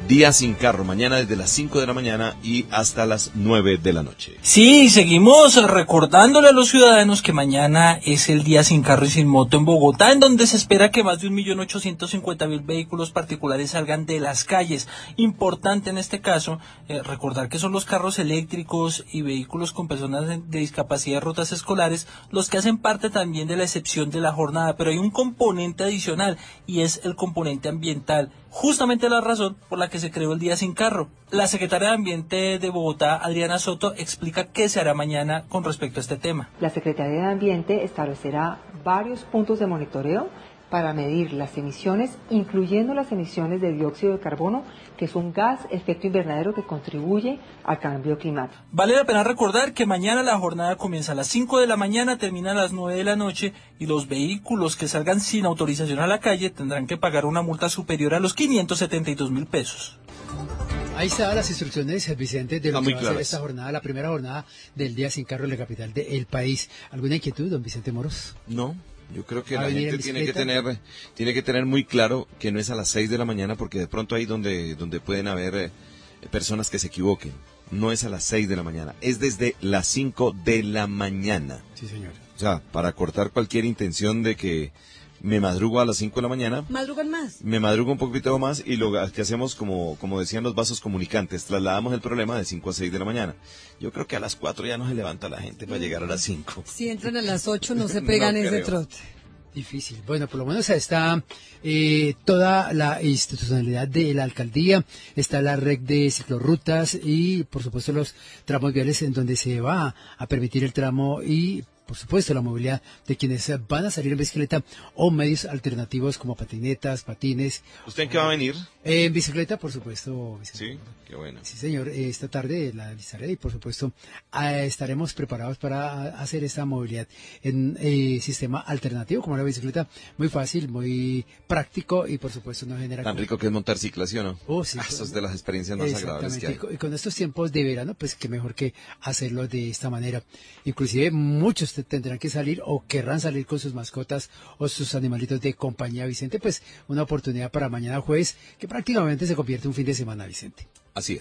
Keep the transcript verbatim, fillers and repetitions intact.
Día sin carro, mañana desde las cinco de la mañana y hasta las nueve de la noche. Sí, seguimos recordándole a los ciudadanos que mañana es el día sin carro y sin moto en Bogotá, en donde se espera que más de un millón ochocientos cincuenta mil vehículos particulares salgan de las calles. Importante en este caso eh, recordar que son los carros eléctricos y vehículos con personas de, de discapacidad de rutas escolares los que hacen parte también de la excepción de la jornada, pero hay un componente adicional y es el componente ambiental. Justamente la razón por la que se creó el Día Sin Carro. La secretaria de Ambiente de Bogotá, Adriana Soto, explica qué se hará mañana con respecto a este tema. La Secretaría de Ambiente establecerá varios puntos de monitoreo para medir las emisiones, incluyendo las emisiones de dióxido de carbono, que es un gas efecto invernadero que contribuye al cambio climático. Vale la pena recordar que mañana la jornada comienza a las cinco de la mañana, termina a las nueve de la noche y los vehículos que salgan sin autorización a la calle tendrán que pagar una multa superior a los quinientos setenta y dos mil pesos. Ahí están las instrucciones, Vicente, de lo Está que muy va a claras. ser esta jornada, la primera jornada del Día Sin Carro en la capital del país. ¿Alguna inquietud, don Vicente Moros? No, yo creo que ¿Va a la venir gente en tiene que bicicleta? tener tiene que tener muy claro que no es a las seis de la mañana, porque de pronto ahí donde donde pueden haber eh, personas que se equivoquen. No es a las seis de la mañana, es desde las cinco de la mañana. Sí, señor. O sea, para cortar cualquier intención de que me madrugo a las cinco de la mañana, ¿Madrugan más? me madrugo un poquito más y lo que hacemos, como, como decían los vasos comunicantes, trasladamos el problema de cinco a seis de la mañana. Yo creo que a las cuatro ya no se levanta la gente para llegar a las cinco. Si entran a las ocho no se No pegan ese creo. trote. Difícil. Bueno, por lo menos está eh, toda la institucionalidad de la alcaldía, está la red de ciclorrutas y, por supuesto, los tramos viales en donde se va a permitir el tramo y, por supuesto, la movilidad de quienes van a salir en bicicleta o medios alternativos como patinetas, patines. ¿Usted en qué va a venir? Eh, en bicicleta, por supuesto, Vicente. Sí, qué bueno. Sí, señor. Eh, Esta tarde la avisaré y, por supuesto, ah, estaremos preparados para hacer esta movilidad en eh, sistema alternativo, como la bicicleta, muy fácil, muy práctico y, por supuesto, no genera... Tan rico que es montar cicla, ¿sí o no? Oh, sí, Ah, eso es de las experiencias más agradables que hay. Exactamente. Y con- y con estos tiempos de verano, pues qué mejor que hacerlo de esta manera. Inclusive muchos te- tendrán que salir o querrán salir con sus mascotas o sus animalitos de compañía, Vicente. Pues una oportunidad para mañana jueves, que prácticamente se convierte en un fin de semana, Vicente.